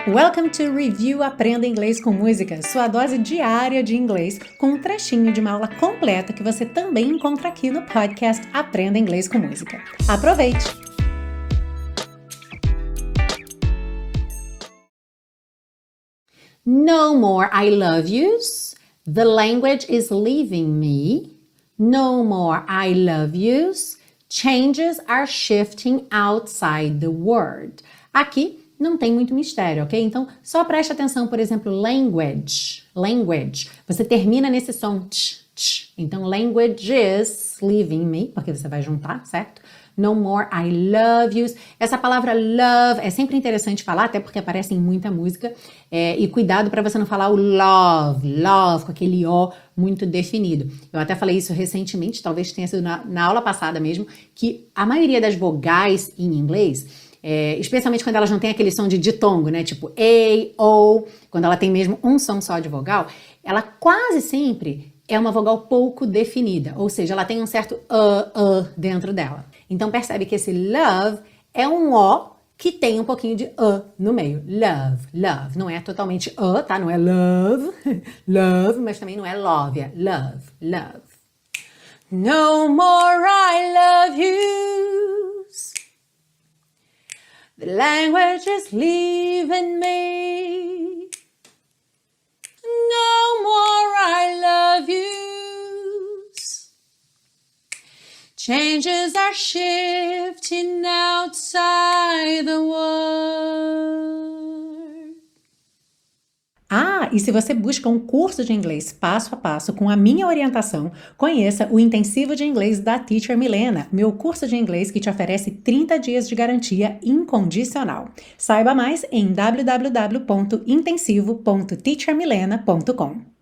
Welcome to Review Aprenda Inglês com Música, sua dose diária de inglês, com um trechinho de uma aula completa que você também encontra aqui no podcast Aprenda Inglês com Música. Aproveite! No more I love yous. The language is leaving me. No more I love yous. Changes are shifting outside the word. Aqui não tem muito mistério, ok? Então, só preste atenção, por exemplo, language. Você termina nesse som tch. Então, language is leaving me, porque você vai juntar, certo? No more I love yous. Essa palavra love é sempre interessante falar, até porque aparece em muita música. E cuidado para você não falar o love, com aquele O muito definido. Eu até falei isso recentemente, talvez tenha sido na aula passada mesmo, que a maioria das vogais em inglês, especialmente quando elas não têm aquele som de ditongo, né? Tipo A, O, quando ela tem mesmo um som só de vogal, ela quase sempre é uma vogal pouco definida, ou seja, ela tem um certo dentro dela. Então percebe que esse love é um O que tem um pouquinho de no meio. Love. Não é totalmente tá? Não é love, mas também não é love, é love. No more I love yous. The language is leaving me. No more I love yous. Changes are shifting outside the world. E se você busca um curso de inglês passo a passo com a minha orientação, conheça o Intensivo de Inglês da Teacher Milena, meu curso de inglês que te oferece 30 dias de garantia incondicional. Saiba mais em www.intensivo.teachermilena.com.